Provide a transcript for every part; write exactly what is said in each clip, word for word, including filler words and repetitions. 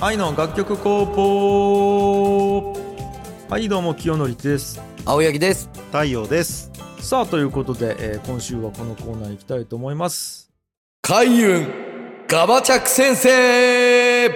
愛の楽曲工房。はいどうも清則です。 青柳です。 太陽です。 さあということで、えー、今週はこのコーナー行きたいと思います。 開運ガバチャク先生。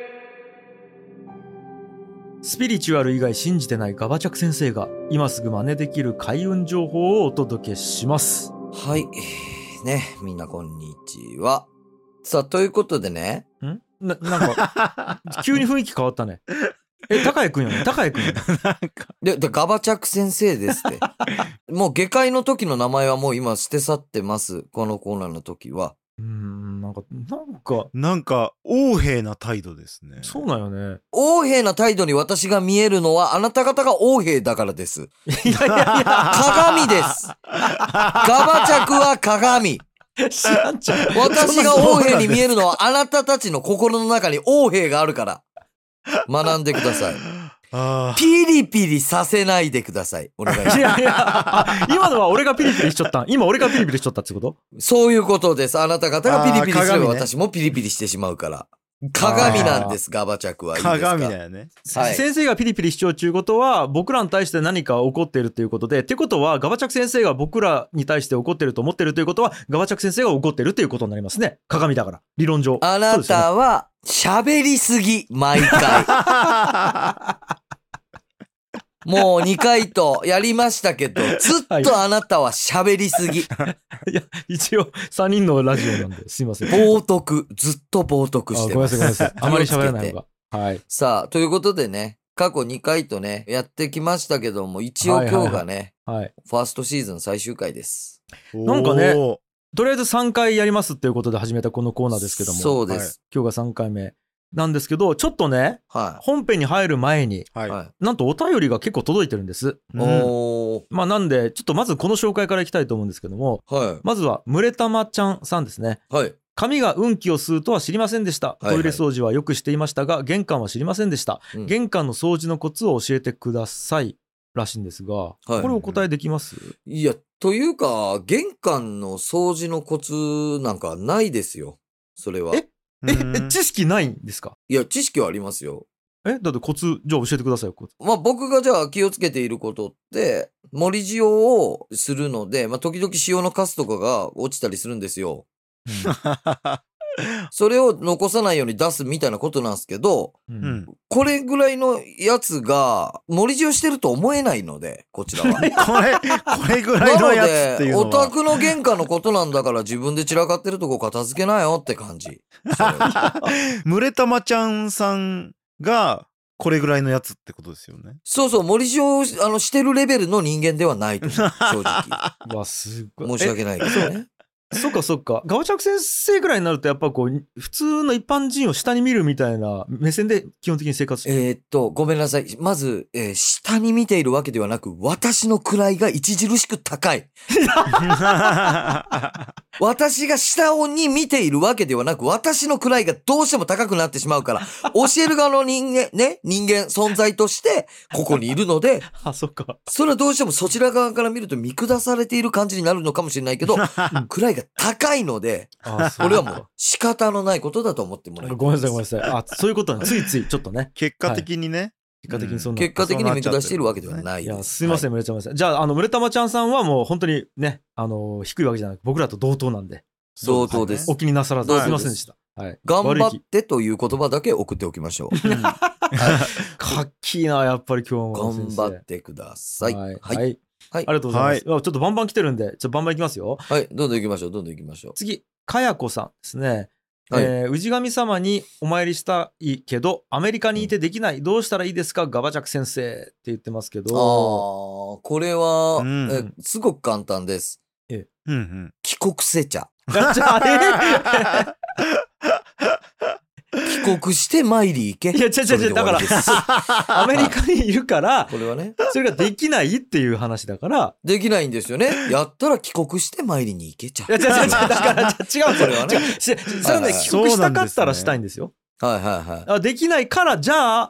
スピリチュアル以外信じてないガバチャク先生が今すぐ真似できる開運情報をお届けします。 はいね、みんなこんにちは。さあということでね、 んな, なんか急に雰囲気変わったね。え、高谷くんよね、高谷くんよね。 なんかででガバチャク先生ですってもう下界の時の名前はもう今捨て去ってます。このコーナーの時はうーんなんかなんかなんか横柄な態度ですね。 そうだよね。 横柄な態度に私が見えるのはあなた方が横柄だからです。 いやいやいや鏡です。ガバチャクは鏡。 知らんちゃう。 私が横柄に見えるのはあなたたちの心の中に横柄があるから学んでください。 あピリピリさせないでください。お願いします。 いやいや、あ、今のは俺がピリピリしちゃったん。今俺がピリピリしちゃったってこと？ そういうことです。あなた方がピリピリすれば鏡ね私もピリピリしてしまうから。鏡なんです、ガバチャクは。いいですか？ 鏡だよね。 はい。 先生がピリピリしちゃうということは僕らに対して何か起こっているということで、ってことはガバチャク先生が僕らに対して怒ってると思ってるということはガバチャク先生が怒ってるということになりますね。鏡だから理論上。 あなたは喋りすぎ、毎回。もうにかいとやりましたけど、ずっとあなたは喋りすぎ。 いや一応さんにんのラジオなんですいません。 冒涜、ずっと冒涜してます。 あ、ごめんなさいごめんなさい。あまり喋らないのが。はい。 さあ、ということでね、過去にかいとね、やってきましたけども、一応今日がね、 はいはいはい、 ファーストシーズン最終回です。 なんかね、とりあえずさんかいやりますっていうことで始めたこのコーナーですけども。 そうです。はい、 今日がさんかいめなんですけど、ちょっとね、 はい、 本編に入る前に、 はい、 なんとお便りが結構届いてるんです。 うん、おまあなんで、ちょっとまずこの紹介からいきたいと思うんですけども、 はい、 まずは、むれたまちゃんさんですね。 はい。 髪が運気を吸うとは知りませんでした。トイレ掃除はよくしていましたが、玄関は知りませんでした。うん、玄関の掃除のコツを教えてください。らしいんですが、はい、これお答えできます？ いや、というか、玄関の掃除のコツなんかないですよ。それは。 ええ、え、知識ないんですか？ いや、知識はありますよ。 え、だってコツ、じゃあ教えてくださいよ、コツ。 まあ僕がじゃあ気をつけていることって、盛り塩をするので、まあ時々塩のカスとかが落ちたりするんですよ。うんそれを残さないように出すみたいなことなんですけど、うん、これぐらいのやつが盛り塩してると思えないので、こちらは。 これ、これぐらいのやつっていうのは。 なので、お宅の玄関のことなんだから自分で散らかってるとこ片付けなよって感じ。 むれたまちゃんさんがこれぐらいのやつってことですよね。 そうそう、盛り塩あのしてるレベルの人間ではないと思う、正直。 わ、すごい。 申し訳ないけどね。 そっかそっか。ガバチャク先生ぐらいになるとやっぱこう普通の一般人を下に見るみたいな目線で基本的に生活してる。 えー、っとごめんなさい。まず、えー、下に見ているわけではなく、私の位が著しく高い。私が下に見ているわけではなく、私の位がどうしても高くなってしまうから、教える側の人間ね人間存在としてここにいるので、 あ、そっか。 それはどうしてもそちら側から見ると見下されている感じになるのかもしれないけど、位が高いので、これはもう仕方のないことだと思ってもらえる。 ごめんなさいごめんなさい。あ、そういうことね。ついついちょっとね。 結果的にね。はい、 結果的にそんな、 結果的に見下しているわけではないです。 いや、すいません、むれたまちゃん。じゃあ、あの、むれたまちゃんさんはもう本当にね、あの、低いわけじゃなく、僕らと同等なんで。 同等です。 お気になさらず、すいませんでした。はい。 頑張ってという言葉だけ送っておきましょう。はい、 かっきいな、やっぱり今日も。 頑張ってください。 はい。 はい。 はい、ありがとうございます。はい、ちょっとバンバン来てるんで、ちょっとバンバンいきますよ。 はい。どんどん行きましょう。どんどん行きましょう。 次、かやこさんですね。 はい、 えー、氏神様にお参りしたいけどアメリカにいてできない、うん、どうしたらいいですかガバチャク先生って言ってますけど、 あーこれは、うん、えすごく簡単です。 え、 うんうん、 帰国せちゃ帰国して参り行け。 いや違う違う違う、だからアメリカにいるからこれはね、 それができないっていう話だから。 できないんですよね。やったら帰国して参りに行けちゃう。 いや違う違う違う、だから違うそれはね、それね、帰国したかったらしたいんですよ。 はいはいはい。 できないから、じゃあ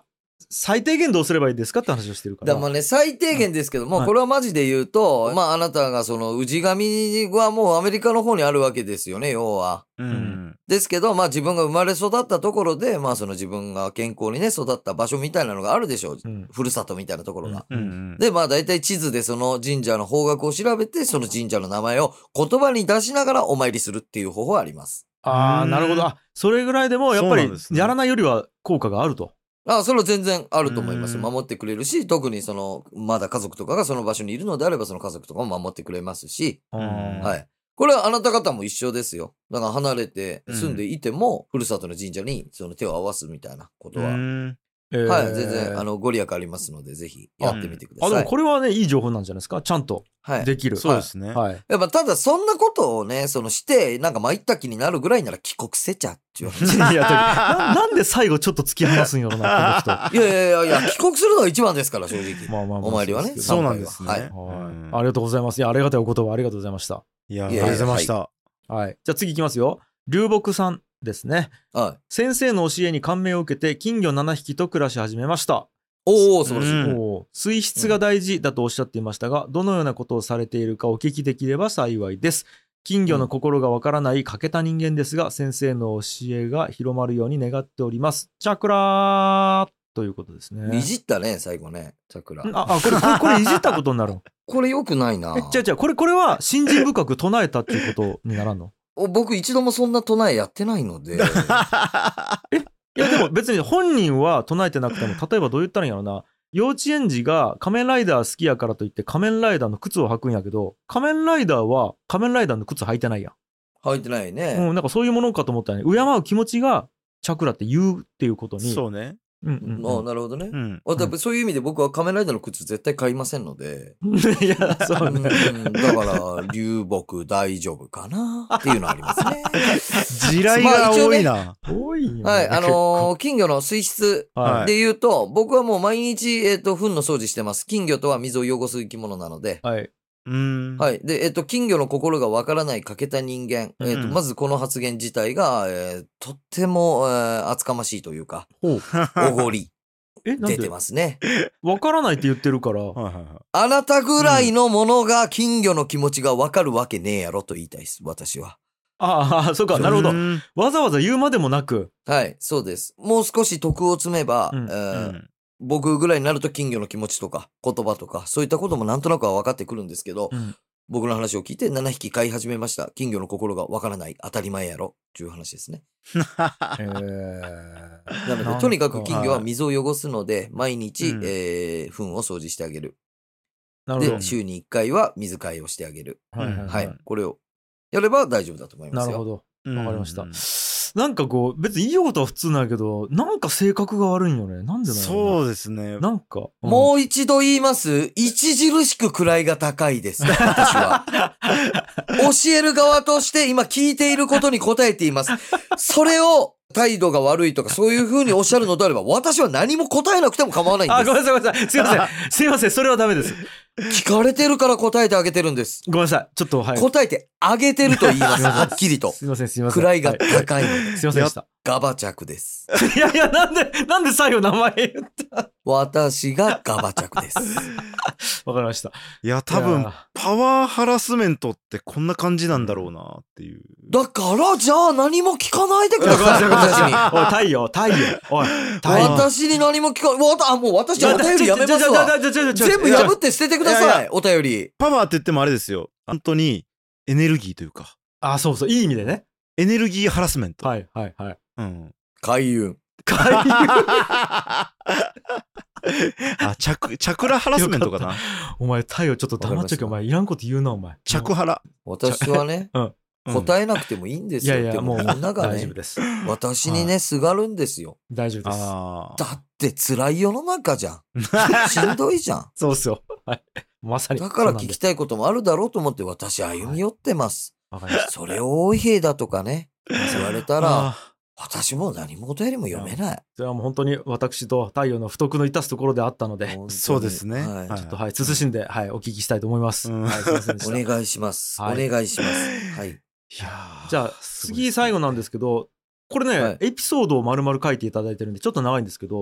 最低限どうすればいいですかって話をしてるから。 だからまあね、最低限ですけども、 はいこれはマジで言うと、まああなたがその氏神はもうアメリカの方にあるわけですよね、要は。 うんですけど、まあ自分が生まれ育ったところで、まあその自分が健康にね、育った場所みたいなのがあるでしょう。 うんふるさとみたいなところが。 うんうんで、まあ大体地図でその神社の方角を調べて、その神社の名前を言葉に出しながらお参りするっていう方法はあります。 ああ、なるほど。あ、それぐらいでもやっぱりそうなんですねやらないよりは効果があると。 あ、それは全然あると思います。 うん守ってくれるし、特にその、まだ家族とかがその場所にいるのであれば、その家族とかも守ってくれますし、 んはい。これはあなた方も一緒ですよ。だから離れて住んでいても、ふるさとの神社にその手を合わすみたいなことは、 うんえーはい、全然、あの、ご利益ありますので、ぜひやってみてくだあ、 さい。 でもこれはね、いい情報なんじゃないですか。ちゃんとはい。 できる。 そうですね。 はい。 やっぱただそんなことをね、そのして、なんか参った気になるぐらいなら帰国せちゃっていう話。 いやな、なんで最後ちょっと突き放すんやろな、この人。 いやいやいやいや、帰国するのが一番ですから、正直。 まあまあまあお参りはね。 そうなんですね。 はい。 はいうんありがとうございます。いや、ありがたいお言葉ありがとうございました。 いや、あいやいやりがとうございました。 はい。じゃあ次いきますよ。流木さんですね。 はい。 先生の教えに感銘を受けて金魚ななひきと暮らし始めました。 おー、素晴らしい。 うんおー水質が大事だとおっしゃっていましたが、どのようなことをされているかお聞きできれば幸いです。金魚の心がわからない欠けた人間ですが、先生の教えが広まるように願っております。チャクラーということですね。 いじったね、最後ね、桜。 あ、あ、これ、これ、これいじったことになるの。 これ良くないな。 え、違う違う、これ、これは信心深く唱えたっていうことにならんの？ お僕一度もそんな唱えやってないので。 いや、でも別に本人は唱えてなくても、例えばどう言ったらいいんやろな。幼稚園児が仮面ライダー好きやからといって仮面ライダーの靴を履くんやけど、仮面ライダーは仮面ライダーの靴履いてないやん。 入ってないね。 うん、なんかそういうものかと思ったね。敬う気持ちがチャクラって言うっていうことに。 そうね。 うんうんああ、 うん。 なるほどね。 うん。 あだからそういう意味で僕は仮面ライダーの靴絶対買いませんので。 いや、そううんね。 だから、流木大丈夫かなっていうのはありますね。 地雷が多いな。 多いよね。 はい、あのー金魚の水質はいで言うと、僕はもう毎日、えっ、と、糞の掃除してます。金魚とは水を汚す生き物なので。 はい。 うん。 はい。で、えっ、と、金魚の心がわからない欠けた人間。えっ、と、 うんまずこの発言自体が、えーとっても、えー厚かましいというか、 ほう。 おごりえ、なん出てでますね。 わからないって言ってるから。 はいはいはい。 あなたぐらいのものが金魚の気持ちがわかるわけねえやろと言いたいです。私は。 ああ、そうか、なるほどう。んわざわざ言うまでもなく。 はい、そうです。もう少し徳を積めば、 うんえーうん僕ぐらいになると金魚の気持ちとか言葉とかそういったこともなんとなくは分かってくるんですけど、 うん僕の話を聞いてななひき飼い始めました。金魚の心がわからない。当たり前やろ。っていう話ですね。 えなので、とにかく金魚ははい水を汚すので、毎日、 うんえー、糞を掃除してあげる。 なるほどで、。週にいっかいは水替えをしてあげる。 はいはいははいい。。 これをやれば大丈夫だと思いますよ。 なるほど。 うんわかりました。なんかこう、別にいいことは普通なんやけど、なんか性格が悪いんよね。なんでなんやろそうですね。 な。なんか。 もう一度言います。著しく位が高いです。私は。教える側として今聞いていることに答えています。それを態度が悪いとかそういう風におっしゃるのであれば、私は何も答えなくても構わないんあ、ごめでんなさい、ごめんなさい。すいません。すいません。それはダメです。 す。聞かれてるから答えてあげてるんです。 ごめんなさい。ちょっと、はい。 答えてあげてると言います。はっきりと。 すいません、すいません。 位がはい高いので。 すいませんでした。 ガバチャクです。 いやいや、なんで、なんで最後名前言った私がガバチャクです。 わかりました。 いや、多分いや、 パワーハラスメントってこんな感じなんだろうなっていう。 だから、じゃあ何も聞かないでくごめんだなさい、 さい、 ごめんなさ私に。 い。おい、太陽、太陽。おい、太陽。 私に何も聞か、わた、あ、もう私お便りやめますわ。全部破って捨ててくだいやいさい、お便り。 パワーって言ってもあれですよ。本当にエネルギーというか、 あ、そうそう、いい意味でね。 エネルギーハラスメント。 はい、はい、はい。 うん。 開運。 太陽。 あ、チャク、チャクラハラスメントかな。 お前、太陽ちょっと黙っちゃけ、お前、いらんこと言うな、お前。 チャクハラ。 私はね、 うん。 うん答えなくてもいいんですよ。 いやいや、 でももう、 みんながね大丈夫、です。 私にね、すがるんですよ。 大丈夫です。 あだって辛い世の中じゃん。しんどいじゃん。 そうっすよ。はい。まさに。 だから聞そうなんできたいこともあるだろうと思って私歩み寄ってます。 わかりました。 それを多い兵だとかね、言われたら、 あ私も何もお便りも読めない。 それはもう本当に私と太陽の不徳の致すところであったので、 本当にそうですねはいはいちょっとはい、慎んで、はい、お聞きしたいと思います。 うんはい、すいませんでした。 お願いします。おはい願いします。はい。 いやーじゃあ、 すごい次最後なんですけど、これね、 はいエピソードを丸々書いていただいてるんで、ちょっと長いんですけど、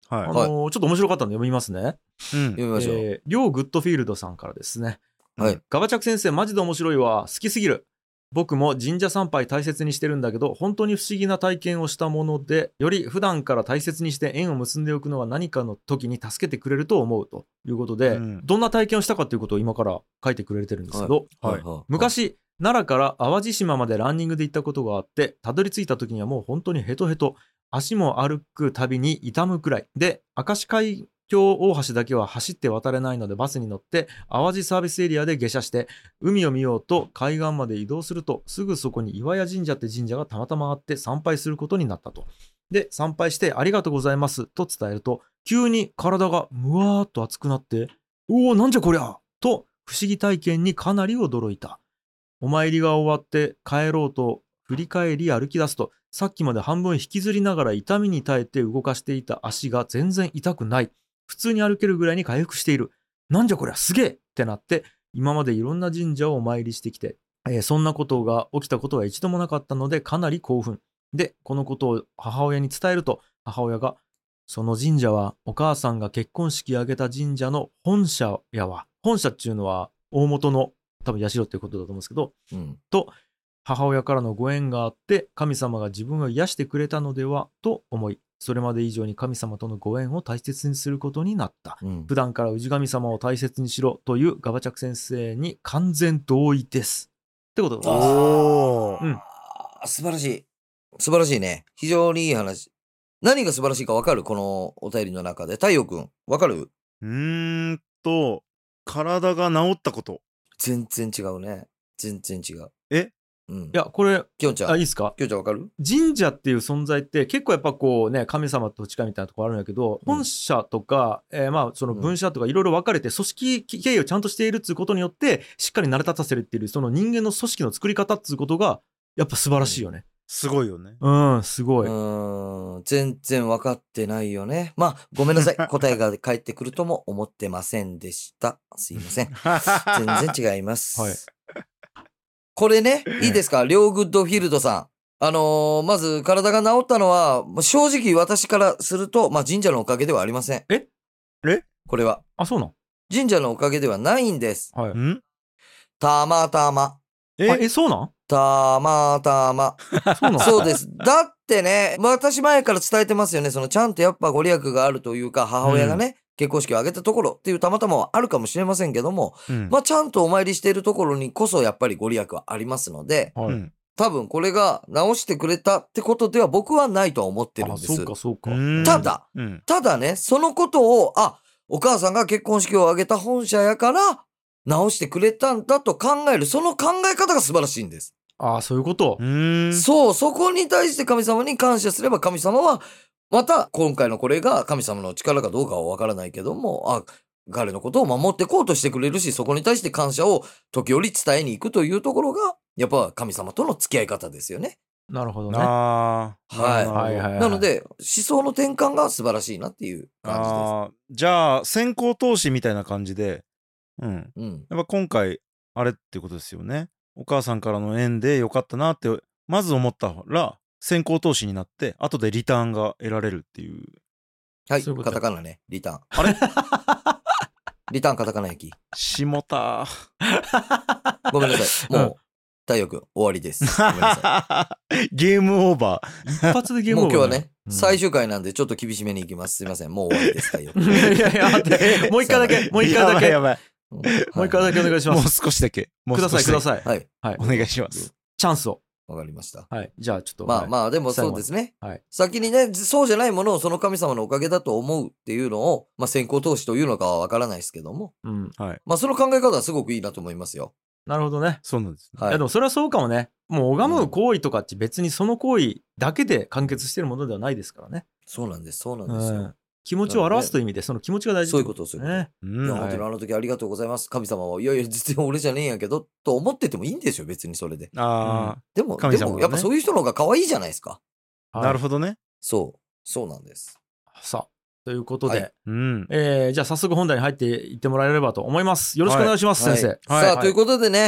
はい。 あのーちょっと面白かったので読みますね。 うん。 読みましょう。 えー、りょうグッドフィールドさんからですね。 はい。 ガバチャク先生マジで面白いわ。好きすぎる。僕も神社参拝大切にしてるんだけど、本当に不思議な体験をしたもので、より普段から大切にして縁を結んでおくのは何かの時に助けてくれると思うということで、 うんどんな体験をしたかということを今から書いてくれてるんですけど、 はいはい。 昔、奈良から淡路島までランニングで行ったことがあって、たどり着いた時にはもう本当にヘトヘト、足も歩くたびに痛むくらいで、明石海峡大橋だけは走って渡れないのでバスに乗って淡路サービスエリアで下車して海を見ようと海岸まで移動すると、すぐそこに岩屋神社って神社がたまたまあって参拝することになったと。で、参拝してありがとうございますと伝えると、急に体がむわーっと熱くなって、おおなんじゃこりゃと不思議体験にかなり驚いた。お参りが終わって帰ろうと振り返り歩き出すと、さっきまで半分引きずりながら痛みに耐えて動かしていた足が全然痛くない。普通に歩けるぐらいに回復している。なんじゃこりゃすげえってなって、今までいろんな神社をお参りしてきて、えーそんなことが起きたことは一度もなかったのでかなり興奮。で、このことを母親に伝えると、母親が、その神社はお母さんが結婚式挙げた神社の本社やわ。本社っていうのは大元の多分社っていうことだと思うんですけど、 うん。 と母親からのご縁があって神様が自分を癒してくれたのではと思い、それまで以上に神様とのご縁を大切にすることになった。 うん。 普段から氏神様を大切にしろというガバチャク先生に完全同意ですってことでございます。 おー。 うんあー素晴らしい。素晴らしいね。非常にいい話。何が素晴らしいか分かる？このお便りの中で。太陽くん、分かる？ うーんと、体が治ったこと。 全然違うね。全然違う。 えうん。 いや、これ、 きょんちゃん。 あ、いいですか？ きょんちゃん分かる？ 神社っていう存在って結構やっぱこうね、神様と近いみたいなところあるんだけど、 うん本社とか、えーまあその分社とかいろいろ分かれて組織経営をちゃんとしているっていうことによってしっかり成り立たせるっていうその人間の組織の作り方っていうことがやっぱ素晴らしいよね。 すごいよね。 うん、すごうい。 ーん。全然分かってないよね。まあ、ごめんなさい。答えが返ってくるとも思ってませんでした。すいません。全然違います。 はいこれね、いいですか？リョーグッドフィールドさん。あのーまず体が治ったのは、正直私からすると、まあ神社のおかげではありません。 ええこれは。 あ、そうなん？ 神社のおかげではないんです。 はい。 んたまたま。 えあえ、そうなん？ たまたま。 そうなん？ そうです。だってね、私前から伝えてますよね。そのちゃんとやっぱご利益があるというか、母親がね、結婚式を挙げたところっていうたまたまはあるかもしれませんけども、 うん。 まあちゃんとお参りしているところにこそやっぱりご利益はありますので、 はい。 うん多分これが直してくれたってことでは僕はないとは思ってるんあ、 です。 そうか、そうか。 うんただ、 うん。 ただね、そのことを、あ、お母さんが結婚式を挙げた本社やから直してくれたんだと考える、その考え方が素晴らしいんです。 あ、そういうこと。 うーん。 そう、そこに対して神様に感謝すれば神様は、また今回のこれが神様の力かどうかはわからないけども、あ、彼のことを守ってこうとしてくれるし、そこに対して感謝を時折伝えに行くというところが、やっぱ神様との付き合い方ですよね。 なるほどね。 ああ。 はいなるほどはいはいはい。 なので、思想の転換が素晴らしいなっていう感じです。 あーじゃあ、先行投資みたいな感じで、うん。 うん。 やっぱ今回、あれってことですよね。お母さんからの縁でよかったなって、まず思ったら、先行投資になって、後でリターンが得られるっていう。 はい、 そういうことカタカナね、リターン。 あれリターンカタカナ焼き。 下田。 ごめんなさい。もう、太陽くん、終わりです。ごめんなさゲームオーバ一発でい。 ゲームオーバーだもう今日はね、 うん最終回なんでちょっと厳しめに行きます。すいません。もう終わりです、太陽くん。 いやいやいや、待って、もう一回だけ、 ー。 もう一回だけ、 やばいやうんもう一回だけお願いしばい。もうます。 少しだけ。もうください、くだい。 さい。 はい。 はい。 お願いします。 チャンスを。 わかりました。 はい。じゃあ、ちょっと。はいまあまあ、でもそうですね。 はい。 先にね、そうじゃないものをその神様のおかげだと思うっていうのを、まあ先行投資というのかはわからないですけども、 うん。 はい。 まあその考え方はすごくいいなと思いますよ。 なるほどね。 そうなんですね。 はいいやでもそれはそうかもね。もう拝む行為とかって別にその行為だけで完結してるものではないですからね。 そうなんです、そうなんうですよ。 ん。気持ちを表すという意味で、その気持ちが大事そういうことそういうことね。 うんいや、 はい本当にあの時ありがとうございます。神様は、いやいや、実は俺じゃねえんやけど、と思っててもいいんですよ、別にそれで。 あでも、 神様はねでも、やっぱそういう人の方が可愛いじゃないですか。 あ、 はいなるほどね。 そう、そうなんです。 さあ、ということで、 はいうん。 えーじゃあ早速本題に入っていってもらえればと思います。よろしくお願いします、 はい先生。 はいさあ、ということでね、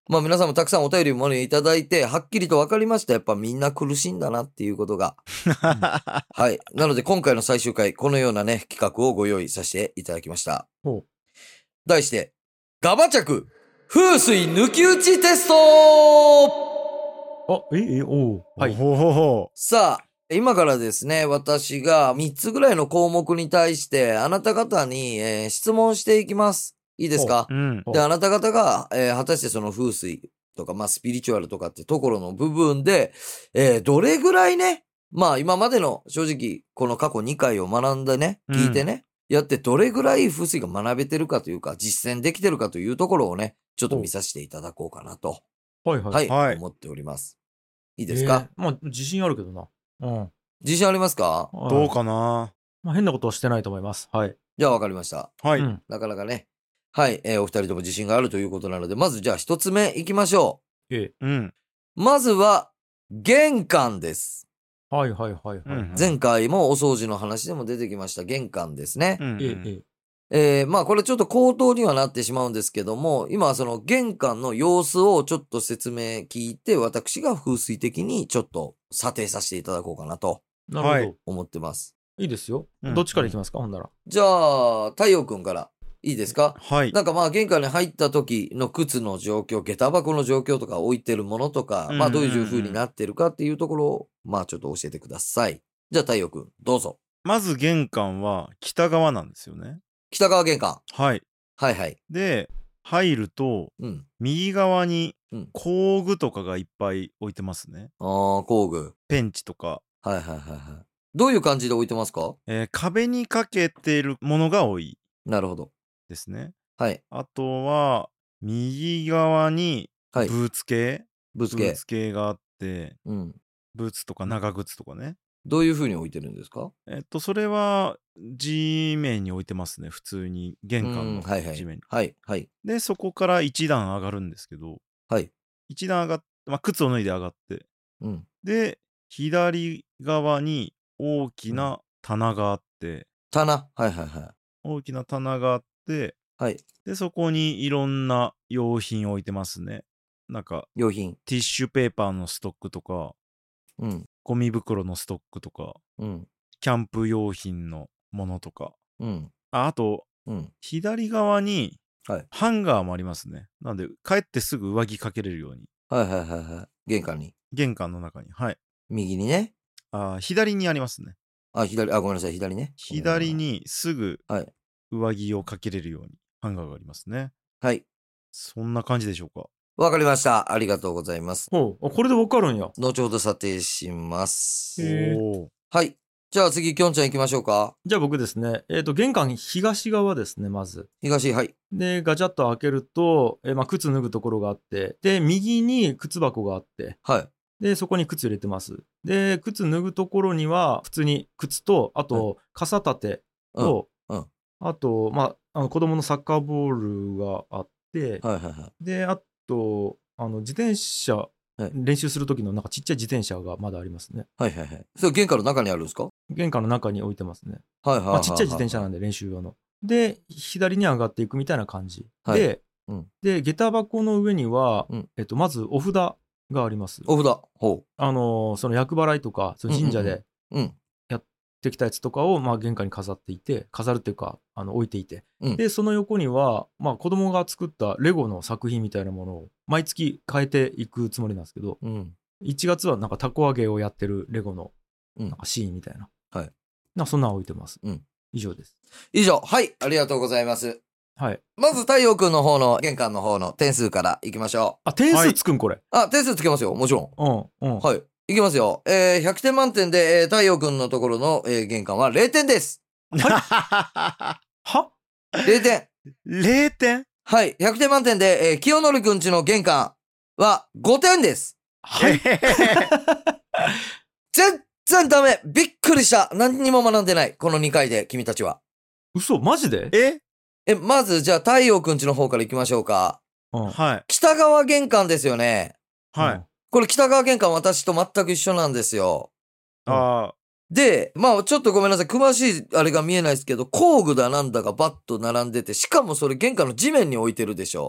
まあ皆さんもたくさんお便りもいただいて、はっきりと分かりました。やっぱみんな苦しいんだなっていうことが。はい。なので今回の最終回、このようなね、企画をご用意させていただきました。 ほう。 題して、ガバ着風水抜き打ちテスト。 あ、え、え、おう。はい。 ほうほうほさあ、今からですね、私がみっつぐらいの項目に対して、あなた方に、えー質問していきます。いいですか？ う。うん。 ほうで、あなた方が、えー果たしてその風水とか、まあ、スピリチュアルとかってところの部分で、えーどれぐらいね、まあ、今までの正直、この過去にかいを学んでね、 うん聞いてね、やってどれぐらい風水が学べてるかというか、実践できてるかというところをね、ちょっと見させていただこうかなと、 はいはい。 はい、 はい思っております。いいですか？ えーまあ、自信あるけどな。うん。 自信ありますか？ どうかな。 まあ、変なことはしてないと思います。はい。 じゃあわかりました。 はい。 うん。 なかなかね。はい、えーお二人とも自信があるということなので、まずじゃあ一つ目いきましょえうん。 う。まずは、玄関です。 ーはいはいはいはい。 うん前回もお掃除の話でも出てきました玄関ですね。 うんえーえーえーまあこれちょっと口頭にはなってしまうんですけども、今はその玄関の様子をちょっと説明聞いて、私が風水的にちょっと査定させていただこうかなとなるほど。 はい思ってます。 いいですよ。 うんどっちからいきますか、ほんなら。 じゃあ、太陽くんからいいですか？ はい。 なんかまあ玄関に入った時の靴の状況、下駄箱の状況とか置いてるものとか、 うんまあどういう風になってるかっていうところを、まあちょっと教えてください。じゃあ太陽くん、どうぞ。 まず玄関は北側なんですよね。 北側玄関。 はい。 はいはい。 で、入ると、 うん。 右側にうん工具とかがいっぱい置いてますね。 ああ、工具。 ペンチとか。 はいはいはいはい。どういう感じで置いてますか？ えー壁にかけてるものが多いなるほど。 ですね。 はい。 あとは、右側にブはい。 ーツ系、 ぶつけブーツ。系があって、 うん。 ブーツとか長靴とかね。 どういう風に置いてるんですか？ えっと、それは地面に置いてますね。普通に玄関うんのはいはい地面に。 はいはいで、そこから一段上がるんですけど、 はい。 一段上がって、まあ、靴を脱いで上がって、 うん。 で、左側に大きな棚があって、 棚。はいはいはい。 大きな棚があって、 はい。 で、そこにいろんな用品置いてますね。なんか、 用品。 ティッシュペーパーのストックとか、 うん。 ゴミ袋のストックとか、 うん。 キャンプ用品のものとか。 うん。 ああと、 うん。 左側にはい。 ハンガーもありますね。なんで、帰ってすぐ上着かけれるように。 はいはいはいはい。玄関に。 玄関の中に。はい。 右にね。 あー左にありますね。 あ、左、あ、ごめんなさい、左ね。 左。にすぐはい。 上着をかけれるようにハンガーがありますね。 はい。 そんな感じでしょうか。 わかりました。ありがとうございます。 ほう。あこれでわかるんや。 後ほど査定します。 へーおーはい。じゃあ次、きょんちゃん行きましょうか。 じゃあ僕ですね。えっ、と、玄関東側ですね、まず。 東、はい。 で、ガチャッと開けると、えーまあ、靴脱ぐところがあって、で、右に靴箱があって、 はい。 で、そこに靴入れてます。で、靴脱ぐところには、普通に靴と、あと、傘立てと、 うんうんあと、まあ、あの子供のサッカーボールがあって、 はいはいはい。 で、あと、あの、自転車、 はい練習する時のなんかちっちゃい自転車がまだありますね。 はいはいはい。それ玄関の中にあるんですか？ 玄関の中に置いてますね。 はいはいはいはい。 まあ、ちっちゃい自転車なんで練習用の。で、左に上がっていくみたいな感じ。 はいで、 うんで、下駄箱の上には、 うんえっと、まずお札があります。 お札。ほあのーその厄払いとか、その神社うんうんでう。うん。 できたやつとかを、まあ、玄関に飾っていて、飾るっていうか、あの置いていて。 うんで、その横には、まあ、子供が作ったレゴの作品みたいなものを毎月変えていくつもりなんですけど、 うん。 いちがつはなんかたこ揚げをやってるレゴのうんなんかシーンみたいな。 はい。 なんかそんなの置いてます。 うん以上です。 以上。はい。ありがとうございます。 はい。 まず太陽くんの方の玄関の方の点数からいきましょあ、点数つくんこれ。 う。あ、点数つけますよ。もちろん。 うん、うん。 はい。いきますよ。えー、ひゃくてん満点で、えー、太陽くんのところの、えー、玄関はれいてんです。 はれいてん。 れいてんはい。ひゃくてん満点で、えー、清則くんちの玄関はごてんです。 はい。 全然ダメ。びっくりした。何にも学んでない。このにかいで、君たちは。 嘘マジでええ、まず、じゃあ、太陽くんちの方から行きましょうか。 うん。 はい。 北側玄関ですよね。 はい。 これ北側玄関私と全く一緒なんですよ。 あで、まあちょっとごめんなさい。詳しいあれが見えないですけど、工具だなんだがバッと並んでて、しかもそれ玄関の地面に置いてるでしょ。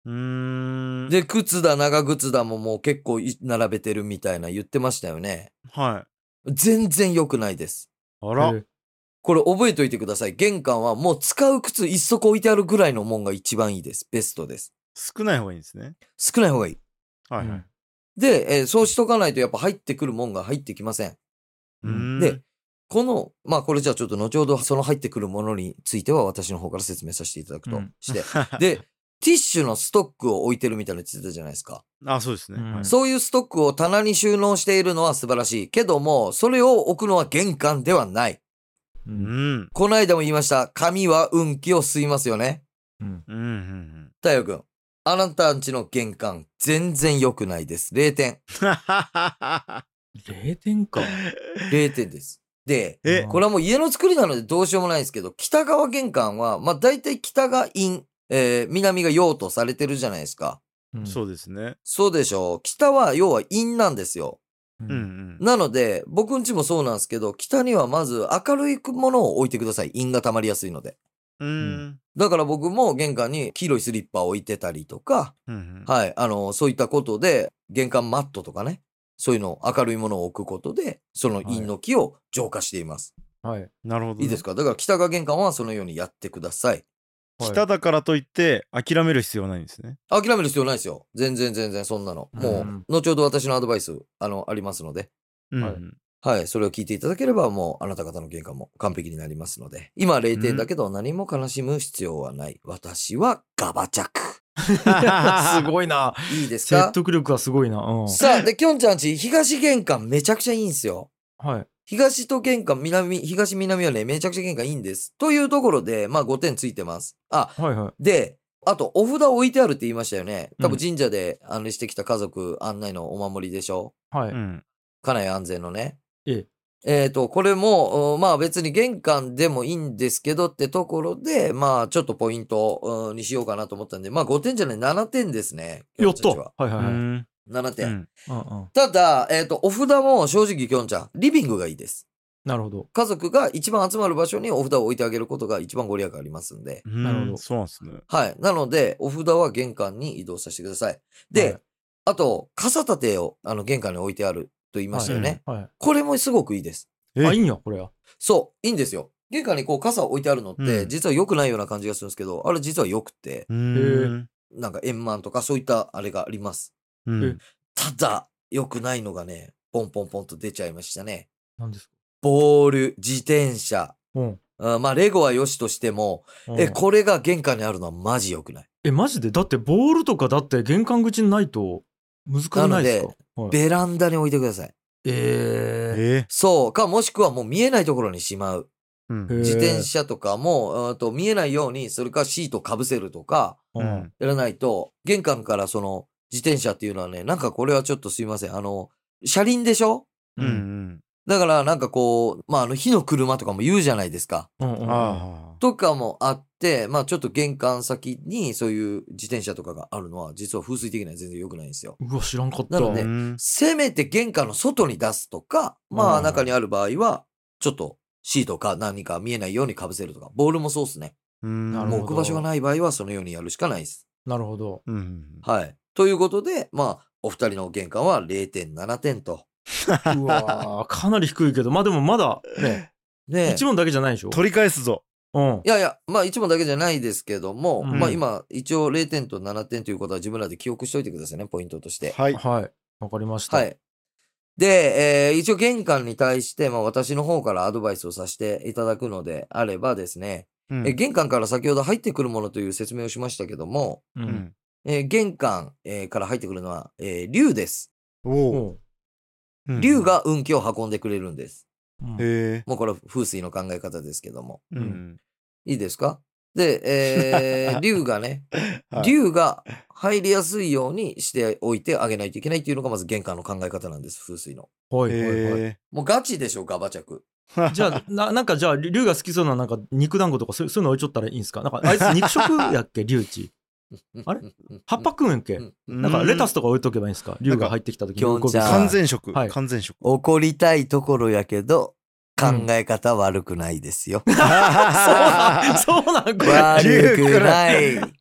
うーん。 で、靴だ、長靴だももう結構い並べてるみたいな言ってましたよね。 は全然良くないです。 い。あら。 へえこれ覚えておいてください。玄関はもう使う靴一足置いてあるぐらいのもんが一番いいです。ベストです。 少ない方がいいんですね。 少ない方がいい。 はいはい。 で、えーそうしとかないとやっぱ入ってくるもんが入ってきません。 うーん。 で、この、まあこれじゃあちょっと後ほどその入ってくるものについては私の方から説明させていただくとうんして。で、ティッシュのストックを置いてるみたいなの言ってたじゃないですか。 あ、そうですね。 うんはい。 そういうストックを棚に収納しているのは素晴らしい。けども、それを置くのは玄関ではない。 ううんん。 この間も言いました。紙は運気を吸いますよね。 うんうん。うん。 太陽くん。あなたんちの玄関、全然良くないです。れいてん。 れいてんか。 れいてんです。で、 えこれはもう家の作りなのでどうしようもないんですけど、北側玄関は、まあ大体北が陰、えー南が陽とされてるじゃないですか。 うんそうですね。 そうでしょう。北は要は陰なんですよ。 うんうんうん。 なので、僕んちもそうなんですけど、北にはまず明るいものを置いてください。陰が溜まりやすいので。 うーん。 だから僕も玄関に黄色いスリッパを置いてたりとか、 うん。 はい、あの、そういったことで、玄関マットとかね、そういうの、明るいものを置くことで、その陰の気を浄化しています。 はい。 なるほどね。 いいですか？だから北が玄関はそのようにやってください。 北だからといって諦める必要はないんですね。 諦める必要ないですよ。全然全然そんなの。もう、 うん後ほど私のアドバイス、あの、ありますので、 はいうん。 はい、それを聞いていただければ、もう、あなた方の玄関も完璧になりますので、今はれいてんだけど何も悲しむ必要はない。私はガバチャク。 すごいな。 いいですか説？得力がすごいな。うん。 さあ、で、きょんちゃんち、東玄関めちゃくちゃいいんですよ。 はい。 東と玄関、南、東南はね、めちゃくちゃ玄関いいんです。というところで、まあごてんついてます。あ、 はいはい。 で、あと、お札置いてあるって言いましたよね。多うん分神社で案内してきた家族案内のお守りでしょ。 はい。 うん。 家内安全のね。 ええ。 えっと、これも、うんまあ別に玄関でもいいんですけどってところで、まあちょっとポイントうんにしようかなと思ったんで、まあごてんじゃない、ななてんですね。 やった。 きょんちゃんちははいはいはい。うんうんななてん。 うんうん。 ただ、えっと、お札も正直きょんちゃん、リビングがいいです。 なるほど。 家族が一番集まる場所にお札を置いてあげることが一番ご利益ありますんで。 うん。 なるほどそうなんですね。 はい。なので、お札は玄関に移動させてください。で、 はいあと、傘立てをあの玄関に置いてあると言いましたよね。 はい。 これもすごくいいです。 あ、いいえんや、これは。 そう、いいんですよ。玄関にこう傘を置いてあるのって、 うん実は良くないような感じがするんですけど、あれ実は良くて、 うーん。 なんか円満とかそういったあれがあります。 うん。 ただ、良くないのがね、ポンポンポンと出ちゃいましたね。 何ですか？ ボール、自転車、 うん。 あまあ、レゴは良しとしても、 うんえ、これが玄関にあるのはマジ良くない。 え、マジで？だってボールとかだって玄関口にないと難しくないですか？はいベランダに置いてください。 ええそうか、もしくはもう見えないところにしまう。 ーうんへー自転車とかも、うんと見えないように、それかシートかぶせるとか、 ー。 ううんん。 やらないと、玄関からその自転車っていうのはね、なんかこれはちょっとすいません。あの、車輪でしょ？ うんうん。 だからなんかこう、まあ、あの、火の車とかも言うじゃないですか。 うんうんうん。 あとかもあって、まあちょっと玄関先にそういう自転車とかがあるのは、実は風水的には全然良くないんですよ。 うわ、知らんかった。 なのであ。うんせめて玄関の外に出すとか、まうんあ中にある場合は、ちょっとシートか何か見えないように被せるとか、ボールもそうっすね。 うんなるほどもう置く場所がない場合はそのようにやるしかないです。 なるほど。 うん。 はい。ということで、まあ、お二人の玄関は れいてんななてんと。 うわーかなり低いけど、まあでもまだね、 ね一問だけじゃないでしょ？ 取り返すぞ。 うん。 いやいや、まあ一問だけじゃないですけども、 うんまあ今、一応れいてんとななてんということは自分らで記憶しておいてくださいね、ポイントとして。 はい。 はい。わかりました。 は。い。で、えー一応玄関に対して、まあ私の方からアドバイスをさせていただくのであればですね、 うんえ玄関から先ほど入ってくるものという説明をしましたけども、 う。 うんん。 えー玄関、えーから入ってくるのは、えー竜です。 おお。 おううん竜。が運気を運んでくれるんです。 うんへえ。 もうこれは風水の考え方ですけども。 うん。 いいですか？で、えー竜がね、 はい竜が入りやすいようにしておいてあげないといけないっていうのがまず玄関の考え方なんです、風水の。 はいはいはい。 へもうガチでしょ、ガバチャク。 え。 じゃあ、ななんかじゃあ、竜が好きそうななんか肉団子とかそうそういうの置いちゃったらいいんですか？なんかあいつ肉食やっけ、竜ち。あれ葉っぱ食うんやっけ？ うんなんかレタスとか置いとけばいいんですか？竜が入ってきた時に喜びそうなんか完全食。 はい完全食。 怒りたいところやけど、考え方悪くないですよ。 そうなんそうなんこれ。 悪くない。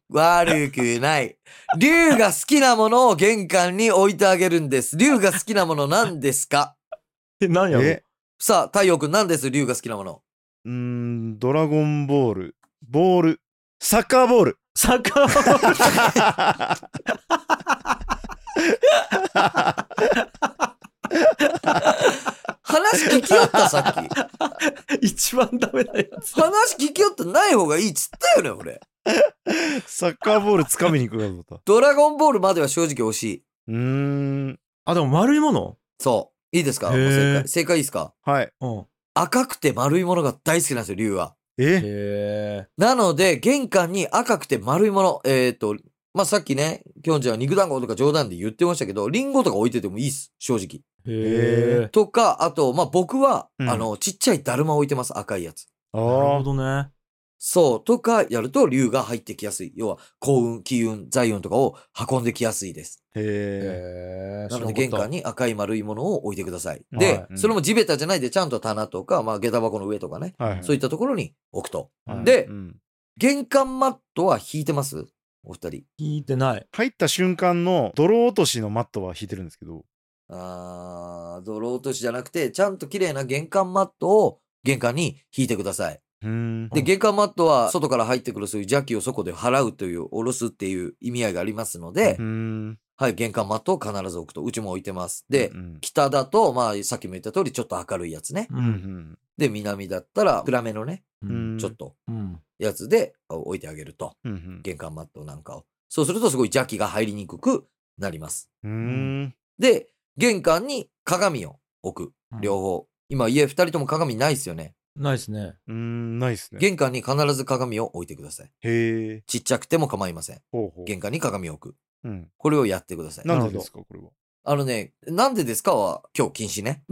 悪くない。龍が好きなものを玄関に置いてあげるんです。龍が好きなもの何ですか？ え、何やろ？ えさあ、太陽くん何です？龍が好きなもの。 うーん、ドラゴンボール、ボール、サッカーボール。 サッカーボー話聞きよったさっき。 ル一番ダメなやつ。 話聞きよったない方がいいっつったよね、俺。 サッカーボール掴みに行くかと思った。 ドラゴンボールまでは正直惜しい。 うーん、 あ、でも丸いもの？ そう。いいですか？ へーもう正解。正解いいですか？ はい。 うん。 赤くて丸いものが大好きなんですよ、龍は。 えへなので、玄関に赤くて丸いもの、えっ、ー、と、まあ、さっきね、きょんちゃんは肉団子とか冗談で言ってましたけど、リンゴとか置いててもいいっす、正直。 え。へえ。 とか、あと、まあ、僕は、 うんあの、ちっちゃいだるま置いてます、赤いやつ。 あなるほあ。 どね。 そう、とかやると龍が入ってきやすい。要は、幸運、気運、財運とかを運んできやすいです。 へえ。 へえ。 なので、玄関に赤い丸いものを置いてください。 はいで、 うんそれも地べたじゃないで、ちゃんと棚とか、まあ、下駄箱の上とかね、 はい。 そういったところに置くと。 はいでうん玄関マットは引いてますお二人。 聞いてない。 入った瞬間の泥落としのマットは引いてるんですけど。 あー、泥落としじゃなくて、ちゃんと綺麗な玄関マットを玄関に引いてください。 うーん。 で、玄関マットは外から入ってくるそういう邪気をそこで払うという、下ろすっていう意味合いがありますので、 うーん。 はい、玄関マットを必ず置くと。うちも置いてます。で、 うん北だと、まあ、さっきも言った通り、ちょっと明るいやつね。 う。 うんん。 で、南だったら、暗めのね、 う。 うんん。 ちょっとうん。 やつで置いてあげると。 うん。 玄関マットなんかを。そうすると、すごい邪気が入りにくくなります。 うーん。 で、玄関に鏡を置く。両方。今、家二人とも鏡ないですよね。 ないですね。 うーん。ないっすね。 玄関に必ず鏡を置いてください。 へえ。 ちっちゃくても構いません。 ほうほう。 玄関に鏡を置く。 うん。 これをやってください。 なんでですか、これは。 あのね、なんでですかは今日禁止ね。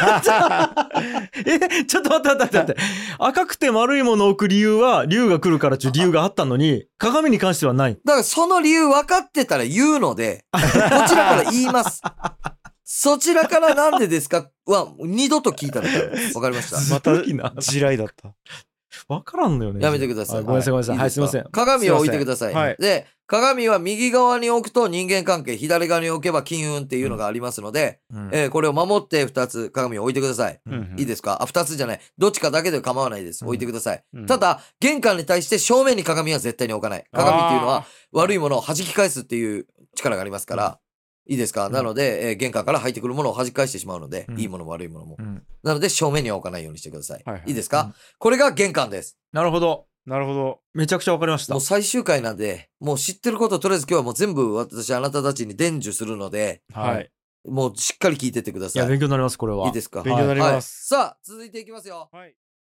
え、ちょっと待って待って待って待って。赤くて丸いものを置く理由は、竜が来るからっていう理由があったのに、鏡に関してはない。 だからその理由分かってたら言うので、こちらから言います。そちらからなんでですかは二度と聞いたらダメです。わかりました。 またすごいな地雷だった。 わからんのよね。 やめてくださいあごめんなさい、ごめんなさい。はい、すいません。 鏡を置いてください。 すいませんはいで、鏡は右側に置くと人間関係、左側に置けば金運っていうのがありますので、 うんえーこれを守って二つ鏡を置いてください。 うんいいですか？あ、二つじゃない。どっちかだけで構わないです。 うん置いてください。 うんただ、玄関に対して正面に鏡は絶対に置かない。鏡っていうのは悪いものを弾き返すっていう力がありますから、いいですか？ んなので、えー玄関から入ってくるものを弾き返してしまうので、 うんいいものも悪いものも。 うんなので、正面には置かないようにしてください。 はいはいいいですか？ うんこれが玄関です。 なるほど。 なるほど。 めちゃくちゃわかりましたもう。最終回なんで、もう知ってることをとりあえず今日はもう全部私あなたたちに伝授するので、 はい。 もうしっかり聞いてってくだいや、 さい。 勉強になります、これは。 いいですか？ 勉強になりはい。 ます。 さあ、続いていきますよ。 はい。